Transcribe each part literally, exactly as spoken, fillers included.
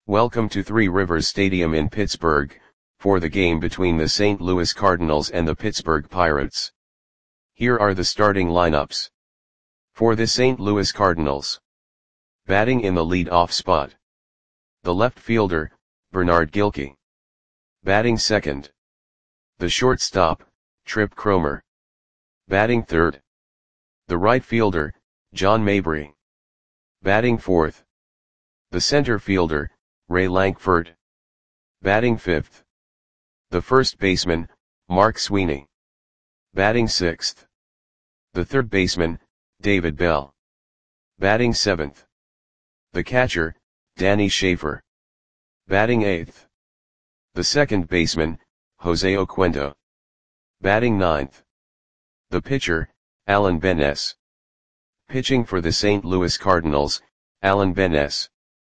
Welcome to Three Rivers Stadium in Pittsburgh, for the game between the Saint Louis Cardinals and the Pittsburgh Pirates. Here are the starting lineups. For the Saint Louis Cardinals. Batting in the lead-off spot. The left fielder, Bernard Gilkey. Batting second. The shortstop, Trip Cromer. Batting third. The right fielder, John Mabry. Batting fourth. The center fielder, Ray Lankford. Batting fifth. The first baseman, Mark Sweeney. Batting sixth. The third baseman, David Bell. Batting seventh. The catcher, Danny Schaefer. Batting eighth. The second baseman, Jose Oquendo. Batting ninth. The pitcher, Alan Benes. Pitching for the Saint Louis Cardinals, Alan Benes.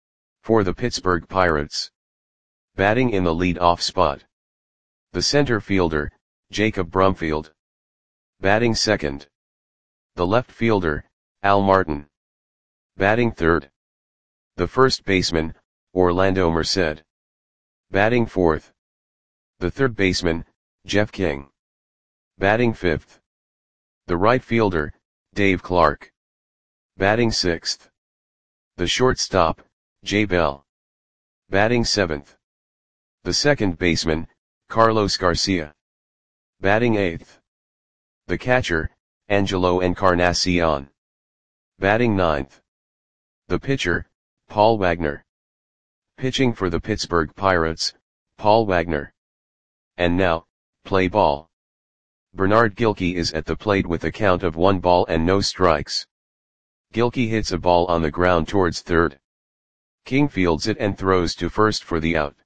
For the Pittsburgh Pirates. Batting in the lead-off spot. The center fielder, Jacob Brumfield. Batting second. The left fielder, Al Martin. Batting third. The first baseman, Orlando Merced. Batting fourth. The third baseman, Jeff King. Batting fifth. The right fielder, Dave Clark. Batting sixth. The shortstop, Jay Bell. Batting seventh. The second baseman, Carlos Garcia. Batting eighth. The catcher, Angelo Encarnacion. Batting ninth. The pitcher, Paul Wagner. Pitching for the Pittsburgh Pirates, Paul Wagner. And now, play ball. Bernard Gilkey is at the plate with a count of one ball and no strikes. Gilkey hits a ball on the ground towards third. King fields it and throws to first for the out.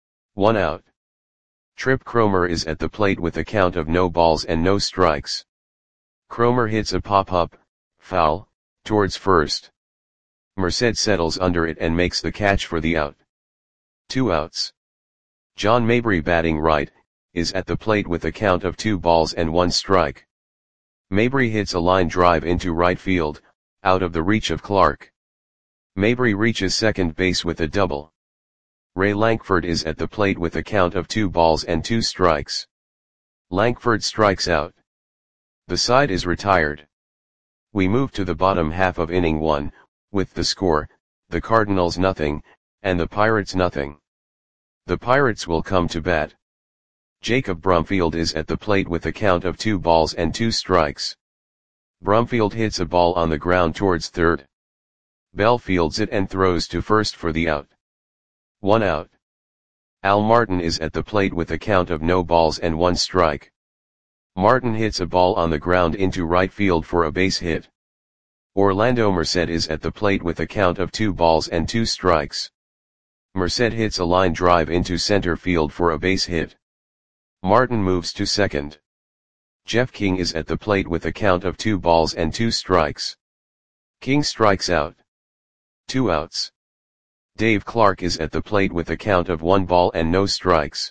One out. Trip Cromer is at the plate with a count of no balls and no strikes. Cromer hits a pop-up, foul, towards first. Merced settles under it and makes the catch for the out. Two outs. John Mabry, batting right, is at the plate with a count of two balls and one strike. Mabry hits a line drive into right field, out of the reach of Clark. Mabry reaches second base with a double. Ray Lankford is at the plate with a count of two balls and two strikes. Lankford strikes out. The side is retired. We move to the bottom half of inning one, with the score, the Cardinals nothing, and the Pirates nothing. The Pirates will come to bat. Jacob Brumfield is at the plate with a count of two balls and two strikes. Brumfield hits a ball on the ground towards third. Bell fields it and throws to first for the out. One out. Al Martin is at the plate with a count of no balls and one strike. Martin hits a ball on the ground into right field for a base hit. Orlando Merced is at the plate with a count of two balls and two strikes. Merced hits a line drive into center field for a base hit. Martin moves to second. Jeff King is at the plate with a count of two balls and two strikes. King strikes out. Two outs. Dave Clark is at the plate with a count of one ball and no strikes.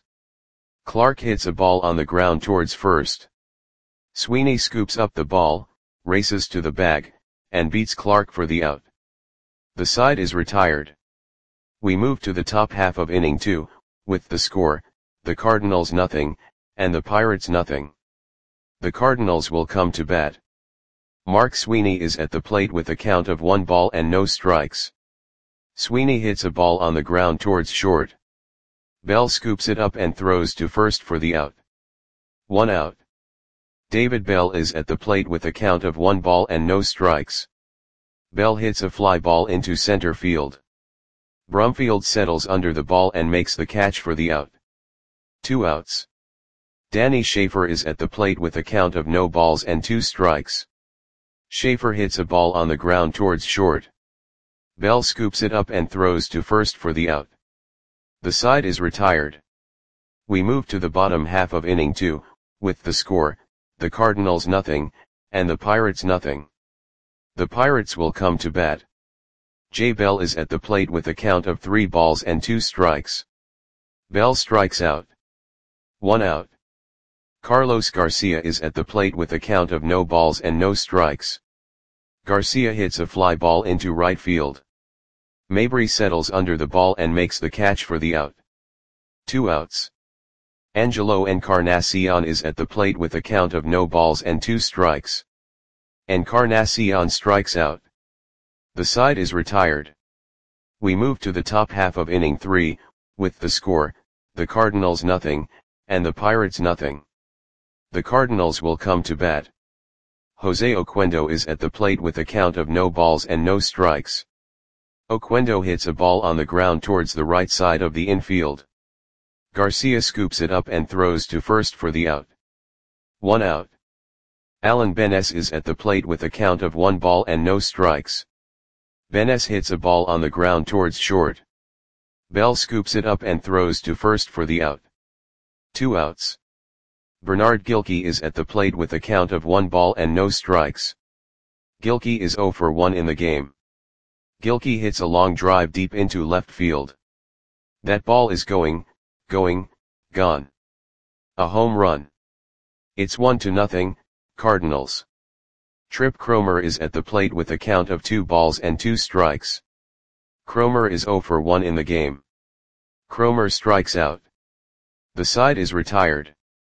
Clark hits a ball on the ground towards first. Sweeney scoops up the ball, races to the bag, and beats Clark for the out. The side is retired. We move to the top half of inning two, with the score, the Cardinals nothing, and the Pirates nothing. The Cardinals will come to bat. Mark Sweeney is at the plate with a count of one ball and no strikes. Sweeney hits a ball on the ground towards short. Bell scoops it up and throws to first for the out. One out. David Bell is at the plate with a count of one ball and no strikes. Bell hits a fly ball into center field. Brumfield settles under the ball and makes the catch for the out. Two outs. Danny Schaefer is at the plate with a count of no balls and two strikes. Schaefer hits a ball on the ground towards short. Bell scoops it up and throws to first for the out. The side is retired. We move to the bottom half of inning two, with the score, the Cardinals nothing, and the Pirates nothing. The Pirates will come to bat. Jay Bell is at the plate with a count of three balls and two strikes. Bell strikes out. One out. Carlos Garcia is at the plate with a count of no balls and no strikes. Garcia hits a fly ball into right field. Mabry settles under the ball and makes the catch for the out. Two outs. Angelo Encarnacion is at the plate with a count of no balls and two strikes. Encarnacion strikes out. The side is retired. We move to the top half of inning three, with the score, the Cardinals nothing, and the Pirates nothing. The Cardinals will come to bat. Jose Oquendo is at the plate with a count of no balls and no strikes. Oquendo hits a ball on the ground towards the right side of the infield. Garcia scoops it up and throws to first for the out. One out. Alan Benes is at the plate with a count of one ball and no strikes. Benes hits a ball on the ground towards short. Bell scoops it up and throws to first for the out. Two outs. Bernard Gilkey is at the plate with a count of one ball and no strikes. Gilkey is zero for one in the game. Gilkey hits a long drive deep into left field. That ball is going, going, gone. A home run. It's one to nothing, Cardinals. Trip Cromer is at the plate with a count of two balls and two strikes. Cromer is zero for one in the game. Cromer strikes out. The side is retired.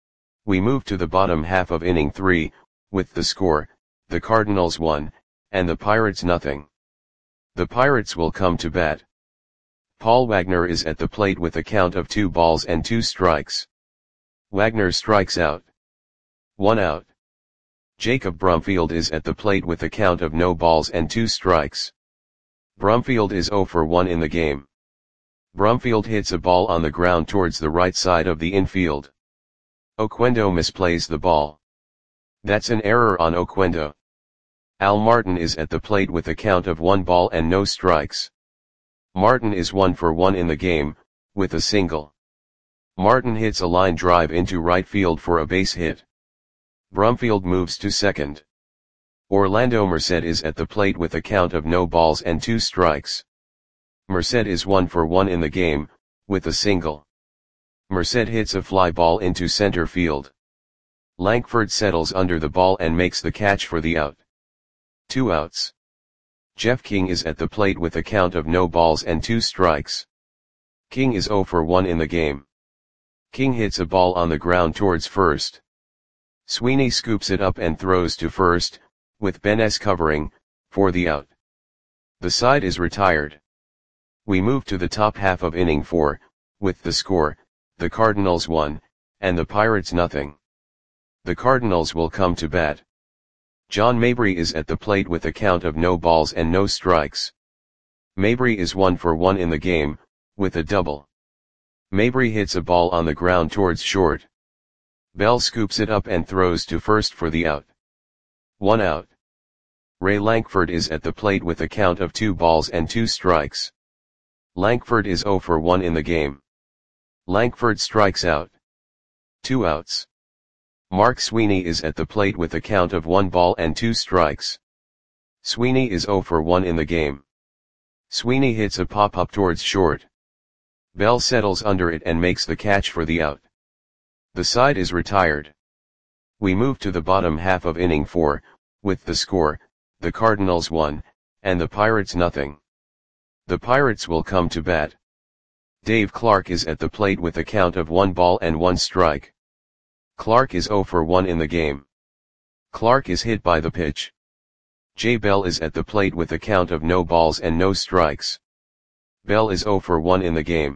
We move to the bottom half of inning three, with the score, the Cardinals one, and the Pirates nothing. The Pirates will come to bat. Paul Wagner is at the plate with a count of two balls and two strikes. Wagner strikes out. One out. Jacob Brumfield is at the plate with a count of no balls and two strikes. Brumfield is zero for one in the game. Brumfield hits a ball on the ground towards the right side of the infield. Oquendo misplays the ball. That's an error on Oquendo. Al Martin is at the plate with a count of one ball and no strikes. Martin is one for one in the game, with a single. Martin hits a line drive into right field for a base hit. Brumfield moves to second. Orlando Merced is at the plate with a count of no balls and two strikes. Merced is one for one in the game, with a single. Merced hits a fly ball into center field. Lankford settles under the ball and makes the catch for the out. Two outs. Jeff King is at the plate with a count of no balls and two strikes. King is zero for one in the game. King hits a ball on the ground towards first. Sweeney scoops it up and throws to first, with Benes covering, for the out. The side is retired. We move to the top half of inning four, with the score, the Cardinals one, and the Pirates nothing. The Cardinals will come to bat. John Mabry is at the plate with a count of no balls and no strikes. Mabry is one for one in the game, with a double. Mabry hits a ball on the ground towards short. Bell scoops it up and throws to first for the out. One out. Ray Lankford is at the plate with a count of two balls and two strikes. Lankford is zero for one in the game. Lankford strikes out. Two outs. Mark Sweeney is at the plate with a count of one ball and two strikes. Sweeney is zero for one in the game. Sweeney hits a pop-up towards short. Bell settles under it and makes the catch for the out. The side is retired. We move to the bottom half of inning four, with the score, the Cardinals one, and the Pirates nothing. The Pirates will come to bat. Dave Clark is at the plate with a count of one ball and one strike. Clark is zero for one in the game. Clark is hit by the pitch. Jay Bell is at the plate with a count of no balls and no strikes. Bell is zero for one in the game.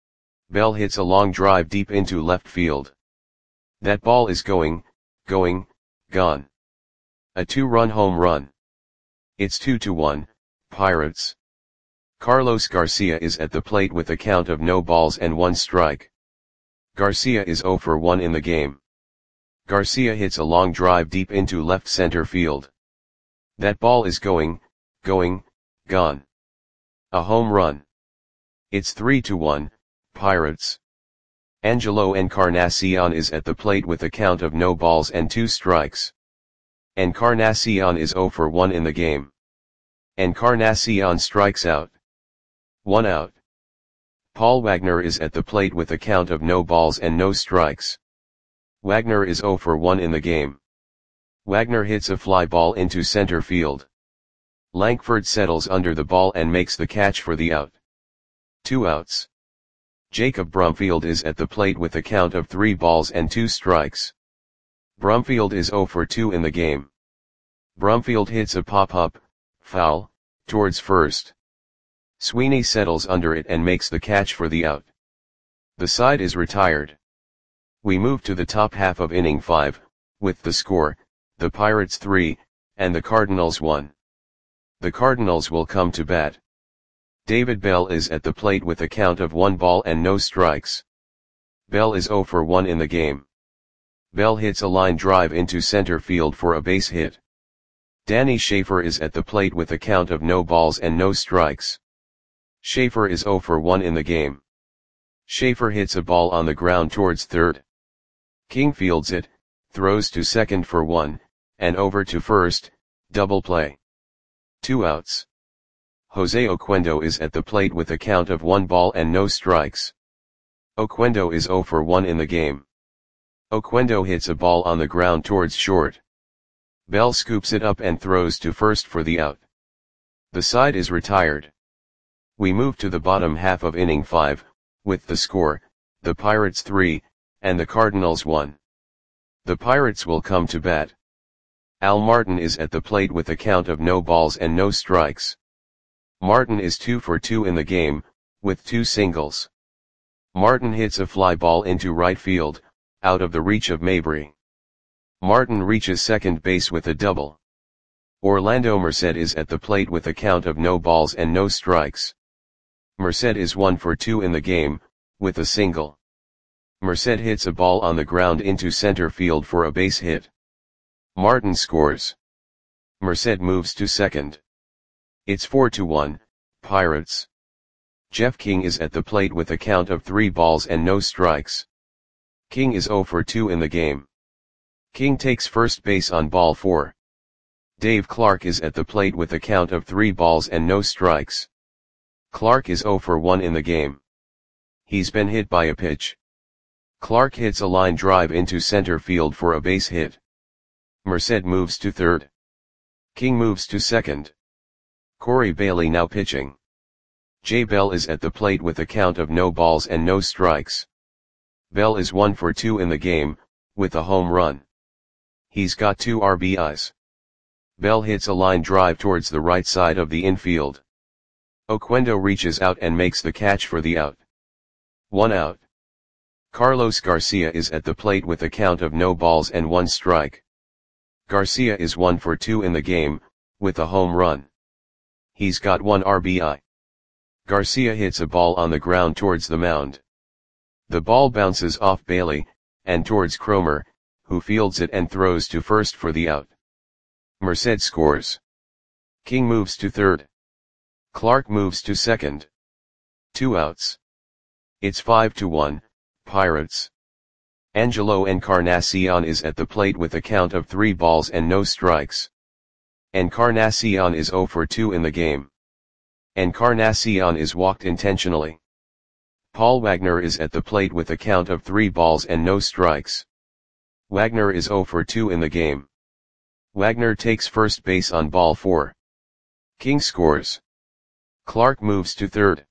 Bell hits a long drive deep into left field. That ball is going, going, gone. A two-run home run. It's two to one, Pirates. Carlos Garcia is at the plate with a count of no balls and one strike. Garcia is zero for one in the game. Garcia hits a long drive deep into left center field. That ball is going, going, gone. A home run. It's three to one, Pirates. Angelo Encarnacion is at the plate with a count of no balls and two strikes. Encarnacion is zero for one in the game. Encarnacion strikes out. One out. Paul Wagner is at the plate with a count of no balls and no strikes. Wagner is zero for one in the game. Wagner hits a fly ball into center field. Lankford settles under the ball and makes the catch for the out. Two outs. Jacob Brumfield is at the plate with a count of three balls and two strikes. Brumfield is zero for two in the game. Brumfield hits a pop-up, foul, towards first. Sweeney settles under it and makes the catch for the out. The side is retired. We move to the top half of inning five, with the score, the Pirates three, and the Cardinals one. The Cardinals will come to bat. David Bell is at the plate with a count of one ball and no strikes. Bell is zero for one in the game. Bell hits a line drive into center field for a base hit. Danny Schaefer is at the plate with a count of no balls and no strikes. Schaefer is zero for one in the game. Schaefer hits a ball on the ground towards third. King fields it, throws to second for one, and over to first, double play. Two outs. Jose Oquendo is at the plate with a count of one ball and no strikes. Oquendo is zero for one in the game. Oquendo hits a ball on the ground towards short. Bell scoops it up and throws to first for the out. The side is retired. We move to the bottom half of inning five, with the score, the Pirates three, and the Cardinals one. The Pirates will come to bat. Al Martin is at the plate with a count of no balls and no strikes. Martin is two for two in the game, with two singles. Martin hits a fly ball into right field, out of the reach of Mabry. Martin reaches second base with a double. Orlando Merced is at the plate with a count of no balls and no strikes. Merced is one for two in the game, with a single. Merced hits a ball on the ground into center field for a base hit. Martin scores. Merced moves to second. It's four to one, Pirates. Jeff King is at the plate with a count of three balls and no strikes. King is zero for two in the game. King takes first base on ball four. Dave Clark is at the plate with a count of three balls and no strikes. Clark is zero for one in the game. He's been hit by a pitch. Clark hits a line drive into center field for a base hit. Merced moves to third. King moves to second. Corey Bailey now pitching. Jay Bell is at the plate with a count of no balls and no strikes. Bell is one for two in the game, with a home run. He's got two R B Is. Bell hits a line drive towards the right side of the infield. Oquendo reaches out and makes the catch for the out. One out. Carlos Garcia is at the plate with a count of no balls and one strike. Garcia is one for two in the game, with a home run. He's got one R B I. Garcia hits a ball on the ground towards the mound. The ball bounces off Bailey, and towards Cromer, who fields it and throws to first for the out. Merced scores. King moves to third. Clark moves to second. Two outs. It's five to one, Pirates. Angelo Encarnacion is at the plate with a count of three balls and no strikes. Encarnacion is zero for two in the game. Encarnacion is walked intentionally. Paul Wagner is at the plate with a count of three balls and no strikes. Wagner is zero for two in the game. Wagner takes first base on ball four. King scores. Clark moves to third.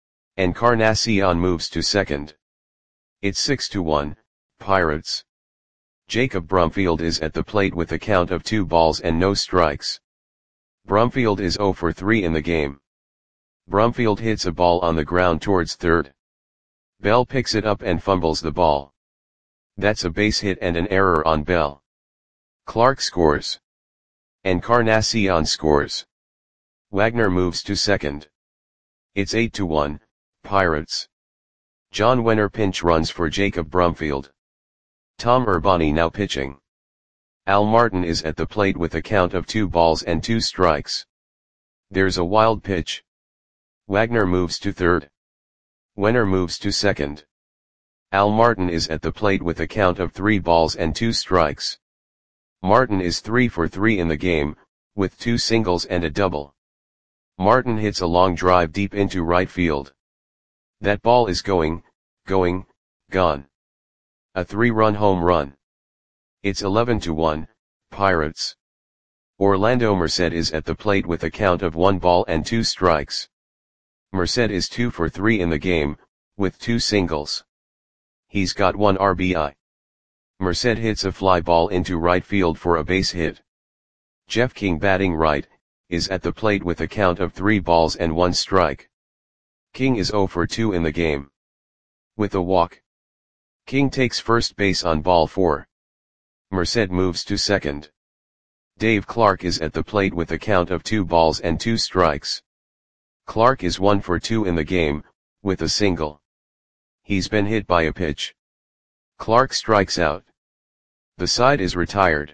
Encarnacion moves to second. It's six to one, Pirates. Jacob Brumfield is at the plate with a count of two balls and no strikes. Brumfield is zero for three in the game. Brumfield hits a ball on the ground towards third. Bell picks it up and fumbles the ball. That's a base hit and an error on Bell. Clark scores. Encarnacion scores. Wagner moves to second. It's eight to one, Pirates. John Wenner pinch runs for Jacob Brumfield. Tom Urbani now pitching. Al Martin is at the plate with a count of two balls and two strikes. There's a wild pitch. Wagner moves to third. Wenner moves to second. Al Martin is at the plate with a count of three balls and two strikes. Martin is three for three in the game, with two singles and a double. Martin hits a long drive deep into right field. That ball is going, going, gone. A three-run home run. It's eleven to one, Pirates. Orlando Merced is at the plate with a count of one ball and two strikes. Merced is two for three in the game, with two singles. He's got one R B I. Merced hits a fly ball into right field for a base hit. Jeff King, batting right, is at the plate with a count of three balls and one strike. King is zero for two in the game. With a walk, King takes first base on ball four. Merced moves to second. Dave Clark is at the plate with a count of two balls and two strikes. Clark is one for two in the game, with a single. He's been hit by a pitch. Clark strikes out. The side is retired.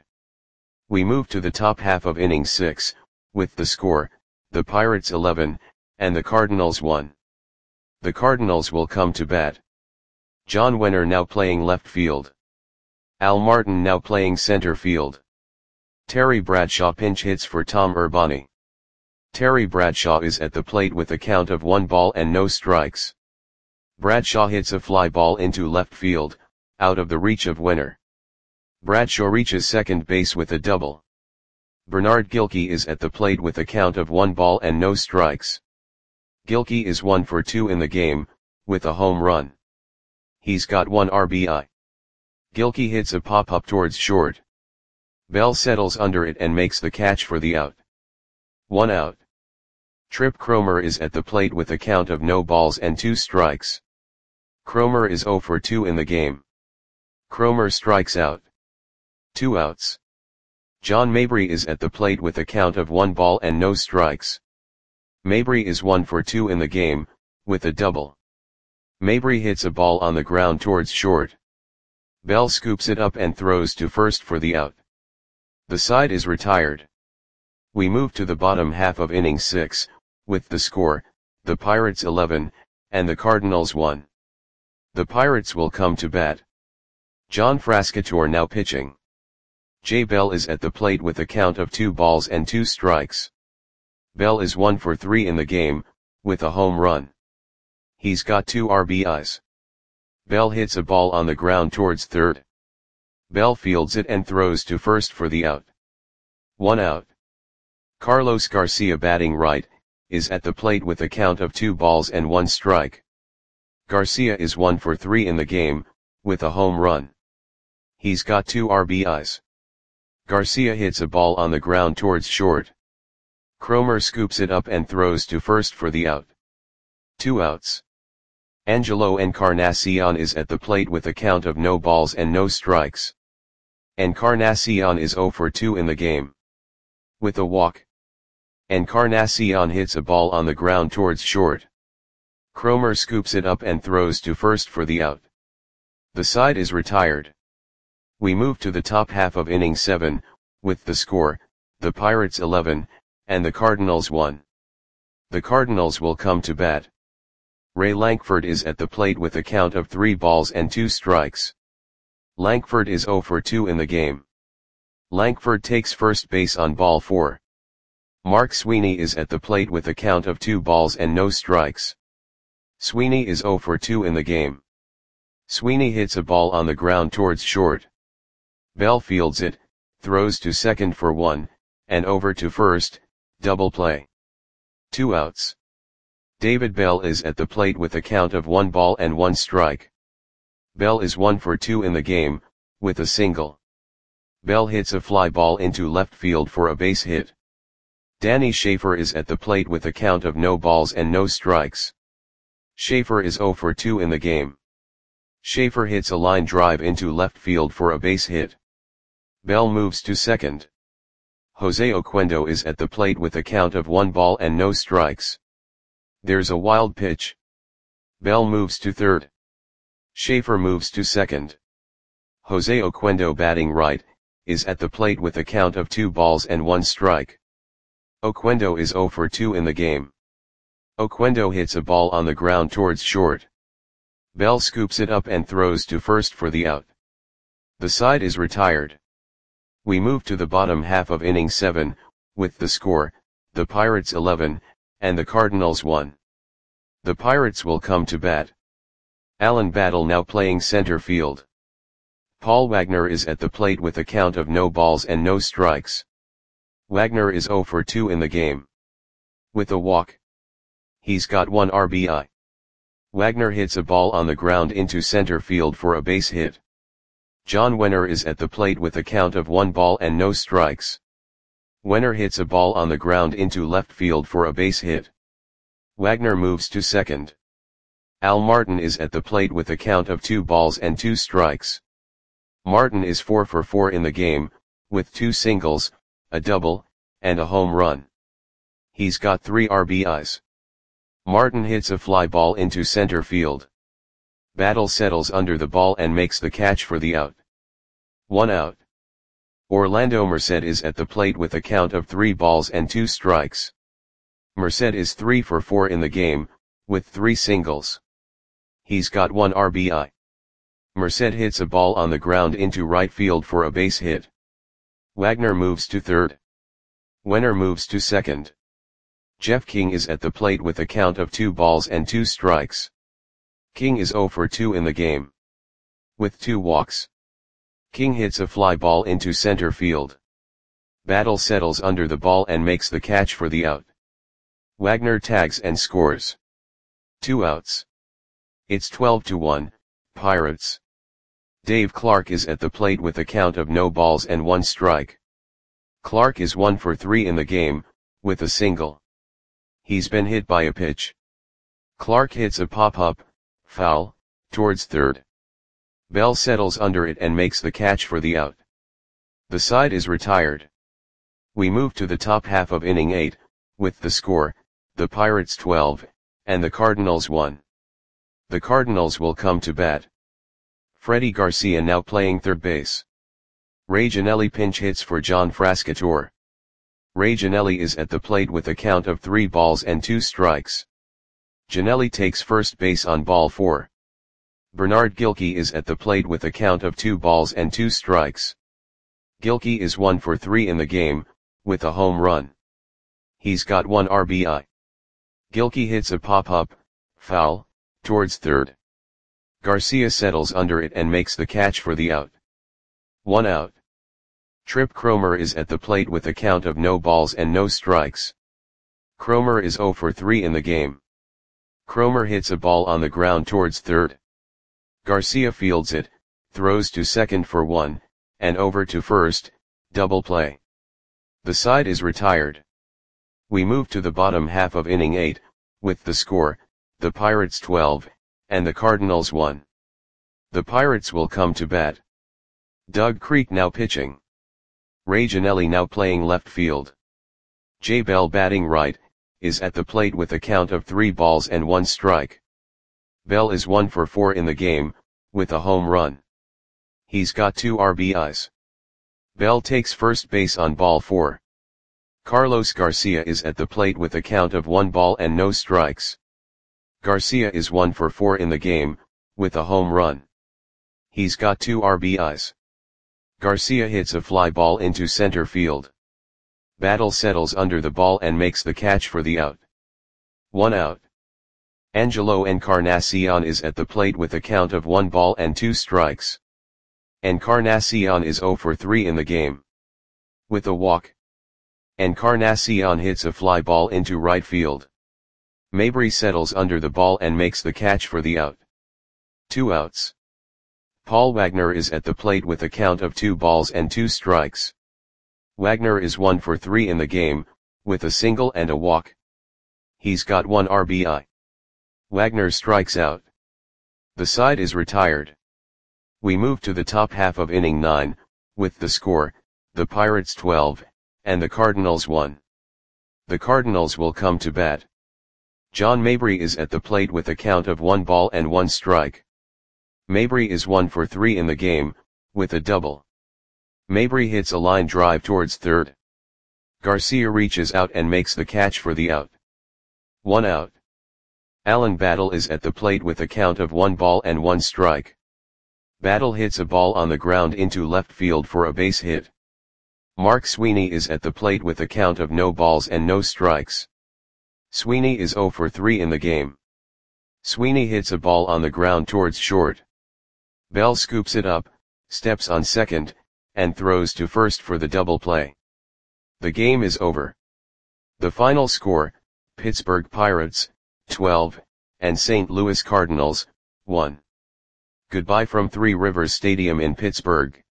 We move to the top half of inning six, with the score, the Pirates eleven, and the Cardinals one. The Cardinals will come to bat. John Wenner now playing left field. Al Martin now playing center field. Terry Bradshaw pinch hits for Tom Urbani. Terry Bradshaw is at the plate with a count of one ball and no strikes. Bradshaw hits a fly ball into left field, out of the reach of Wenner. Bradshaw reaches second base with a double. Bernard Gilkey is at the plate with a count of one ball and no strikes. Gilkey is one for two in the game, with a home run. He's got one R B I. Gilkey hits a pop-up towards short. Bell settles under it and makes the catch for the out. One out. Trip Cromer is at the plate with a count of no balls and two strikes. Cromer is zero for two in the game. Cromer strikes out. Two outs. John Mabry is at the plate with a count of one ball and no strikes. Mabry is one for two in the game, with a double. Mabry hits a ball on the ground towards short. Bell scoops it up and throws to first for the out. The side is retired. We move to the bottom half of inning six, with the score, the Pirates eleven, and the Cardinals one. The Pirates will come to bat. John Frascatore now pitching. Jay Bell is at the plate with a count of two balls and two strikes. Bell is one for three in the game, with a home run. He's got two R B Is. Bell hits a ball on the ground towards third. Bell fields it and throws to first for the out. One out. Carlos Garcia, batting right, is at the plate with a count of two balls and one strike. Garcia is one for three in the game, with a home run. He's got two R B Is. Garcia hits a ball on the ground towards short. Cromer scoops it up and throws to first for the out. Two outs. Angelo Encarnacion is at the plate with a count of no balls and no strikes. Encarnacion is zero for two in the game. With a walk, Encarnacion hits a ball on the ground towards short. Cromer scoops it up and throws to first for the out. The side is retired. We move to the top half of inning seven, with the score, the Pirates eleven, and the Cardinals one. The Cardinals will come to bat. Ray Lankford is at the plate with a count of three balls and two strikes. Lankford is zero for two in the game. Lankford takes first base on ball four. Mark Sweeney is at the plate with a count of two balls and no strikes. Sweeney is zero for two in the game. Sweeney hits a ball on the ground towards short. Bell fields it, throws to second for one, and over to first, double play. Two outs. David Bell is at the plate with a count of one ball and one strike. Bell is one for two in the game, with a single. Bell hits a fly ball into left field for a base hit. Danny Schaefer is at the plate with a count of no balls and no strikes. Schaefer is zero for two in the game. Schaefer hits a line drive into left field for a base hit. Bell moves to second. Jose Oquendo is at the plate with a count of one ball and no strikes. There's a wild pitch. Bell moves to third. Schaefer moves to second. Jose Oquendo, batting right, is at the plate with a count of two balls and one strike. Oquendo is zero for two in the game. Oquendo hits a ball on the ground towards short. Bell scoops it up and throws to first for the out. The side is retired. We move to the bottom half of inning seven, with the score, the Pirates eleven, and the Cardinals one. The Pirates will come to bat. Alan Battle now playing center field. Paul Wagner is at the plate with a count of no balls and no strikes. Wagner is zero for two in the game. With a walk. He's got one R B I. Wagner hits a ball on the ground into center field for a base hit. John Wenner is at the plate with a count of one ball and no strikes. Wenner hits a ball on the ground into left field for a base hit. Wagner moves to second. Al Martin is at the plate with a count of two balls and two strikes. Martin is four for four in the game, with two singles, a double, and a home run. He's got three R B Is. Martin hits a fly ball into center field. Battle settles under the ball and makes the catch for the out. One out. Orlando Merced is at the plate with a count of three balls and two strikes. Merced is three for four in the game, with three singles. He's got one R B I. Merced hits a ball on the ground into right field for a base hit. Wagner moves to third. Wenner moves to second. Jeff King is at the plate with a count of two balls and two strikes. King is zero for two in the game. With two walks. King hits a fly ball into center field. Battle settles under the ball and makes the catch for the out. Wagner tags and scores. Two outs. It's twelve to one, Pirates. Dave Clark is at the plate with a count of no balls and one strike. Clark is one for three in the game, with a single. He's been hit by a pitch. Clark hits a pop-up, foul, towards third. Bell settles under it and makes the catch for the out. The side is retired. We move to the top half of inning eight, with the score, the Pirates twelve, and the Cardinals one. The Cardinals will come to bat. Freddie Garcia now playing third base. Ray Gianelli pinch hits for John Frascatore. Ray Gianelli is at the plate with a count of three balls and two strikes. Gianelli takes first base on ball four. Bernard Gilkey is at the plate with a count of two balls and two strikes. Gilkey is one for three in the game, with a home run. He's got one R B I. Gilkey hits a pop-up, foul, towards third. Garcia settles under it and makes the catch for the out. One out. Trip Cromer is at the plate with a count of no balls and no strikes. Cromer is zero for three in the game. Cromer hits a ball on the ground towards third. Garcia fields it, throws to second for one, and over to first, double play. The side is retired. We move to the bottom half of inning eight, with the score, the Pirates twelve, and the Cardinals one. The Pirates will come to bat. Doug Creek now pitching. Ray Gianelli now playing left field. Jay Bell batting right, is at the plate with a count of three balls and one strike. Bell is one for four in the game, with a home run. He's got two R B Is. Bell takes first base on ball four. Carlos Garcia is at the plate with a count of one ball and no strikes. Garcia is one for four in the game, with a home run. He's got two R B Is. Garcia hits a fly ball into center field. Battle settles under the ball and makes the catch for the out. One out. Angelo Encarnacion is at the plate with a count of one ball and two strikes. Encarnacion is zero for three in the game. With a walk. Encarnacion hits a fly ball into right field. Mabry settles under the ball and makes the catch for the out. Two outs. Paul Wagner is at the plate with a count of two balls and two strikes. Wagner is one for three in the game, with a single and a walk. He's got one R B I. Wagner strikes out. The side is retired. We move to the top half of inning nine, with the score, the Pirates twelve, and the Cardinals one. The Cardinals will come to bat. John Mabry is at the plate with a count of one ball and one strike. Mabry is one for three in the game, with a double. Mabry hits a line drive towards third. Garcia reaches out and makes the catch for the out. One out. Alan Battle is at the plate with a count of one ball and one strike. Battle hits a ball on the ground into left field for a base hit. Mark Sweeney is at the plate with a count of no balls and no strikes. Sweeney is zero for three in the game. Sweeney hits a ball on the ground towards short. Bell scoops it up, steps on second, and throws to first for the double play. The game is over. The final score, Pittsburgh Pirates, twelve, and Saint Louis Cardinals, one. Goodbye from Three Rivers Stadium in Pittsburgh.